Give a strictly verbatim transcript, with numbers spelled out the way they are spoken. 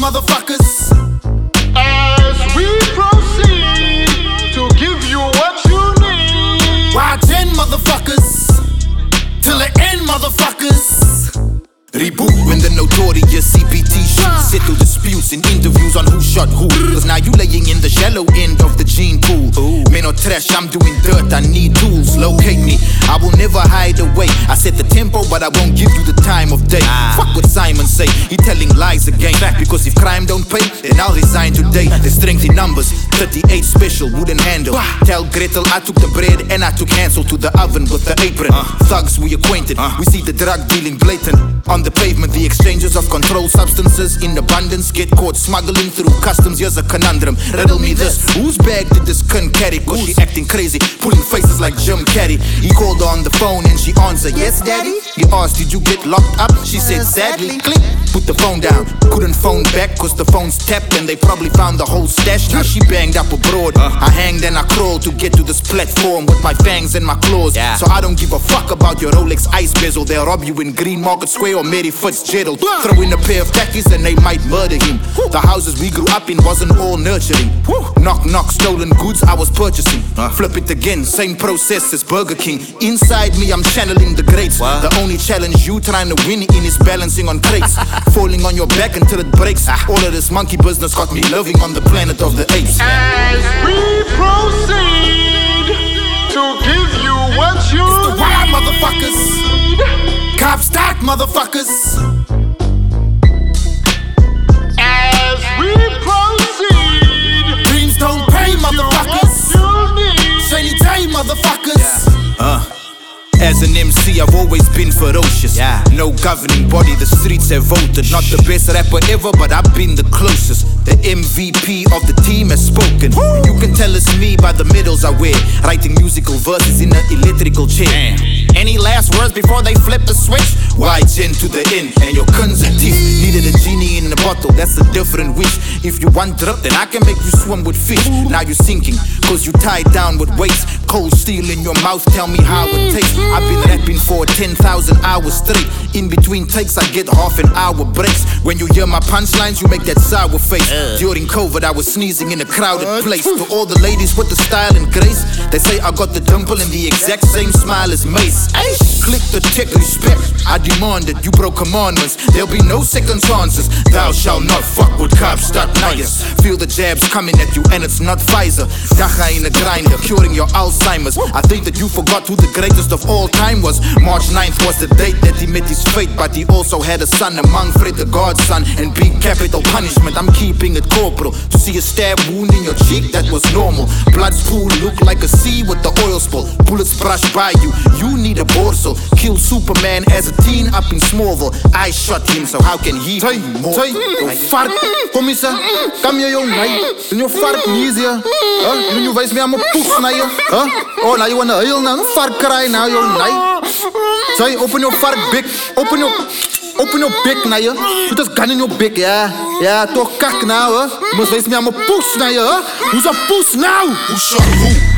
motherfuckers. As we proceed to give you what you need. Watch in, motherfuckers, till the end, motherfuckers. Reboot when the notorious C P T shoots. Settle disputes in interviews on who shot who. Cause now you laying in the shallow end of the gene pool. Men or trash, I'm doing dirt, I need tools. Locate me, I will never hide away. I set the tempo, but I won't give you the time of day. Fuck what Simon say, he telling lies again. Because if crime don't pay, then I'll resign today. There's strength in numbers, thirty-eight special, wooden handle. Tell Gretel I took the bread and I took Hansel to the oven with the apron. Thugs we acquainted, we see the drug dealing blatant. On the pavement, the exchanges of controlled substances in abundance. Get caught smuggling through customs, here's a conundrum. Riddle me this, whose bag did this cunt carry? Cause she acting crazy, pulling faces like Jim Carrey. He called her on the phone and she answered, yes daddy. He asked, did you get locked up? She said, sadly. Click, put the phone down, couldn't phone back cause the phone's tapped and they probably found the whole stash. Now she banged up abroad, I hanged and I crawled to get to this platform with my fangs and my claws. So I don't give a fuck about your Rolex ice bezel. They'll rob you in Green Market Square or Mary Fitzgerald. Throw in a pair of khakis and they might murder him. The houses we grew up in wasn't all nurturing. Knock knock, stolen goods I was purchasing. Flip it again, same process as Burger King. Inside me I'm channeling the greats. The only challenge you trying to win in is balancing on crates. Falling on your back until it breaks. All of this monkey business got me living on the planet of the apes. As we proceed to give you what you It's the wild need. motherfuckers. Cop stock motherfuckers. As we proceed, Dreams don't pay motherfuckers. you need. Shiny day motherfuckers. Uh. As an M C, I've always been ferocious. Yeah. No governing body, the streets have voted. Not the best rapper ever, but I've been the closest. The M V P of the team has spoken. Woo! You can tell it's me by the medals I wear. Writing musical verses in an electrical chair. Damn. Any last words before they flip the switch? Wide chin to the end, and your guns and teeth. Needed a genie in a bottle, that's a different wish. If you want drip, then I can make you swim with fish. Now you're sinking, cause you tied down with weights. Cold steel in your mouth, tell me how it tastes. I've been rapping for ten thousand hours straight. In between takes, I get half an hour breaks. When you hear my punchlines, you make that sour face. uh. During COVID, I was sneezing in a crowded place. To all the ladies with the style and grace, they say I got the dimple and the exact same smile as Mace. Click the tick, respect, I demand it. You broke commandments, there'll be no second chances. Thou shalt not fuck with cops, stop niggas. Feel the jabs coming at you and it's not Pfizer. Dacha in a grinder, curing your Alzheimer's. I think that you forgot who the greatest of all time was. March ninth was the date that he met his fate, but he also had a son among Fred the godson. And big capital punishment, I'm keeping it corporal. To see a stab wound in your cheek, that was normal. Blood's pool look like a sea with the oil spill. Bullets brush by you, you need a borsal. Killed Superman as a teen up in Smallville. I shot him, so how can he Tay, more? Tay, jou vark, kom eens hè. Kam je jou nee, doen jou vark nie is hier. Huh? Doen jou wijs me aan mijn poes na je. Huh? Oh, nou je wanna heel nou, een vark krijg nou jou nee. Tay, open your vark big, open your, open your big na je. Put this gun in your big, ja. Ja, toch kak nou hè. Je moet wijs me aan mijn poes na je, hè. Hoe's een poes nou? Who shot who?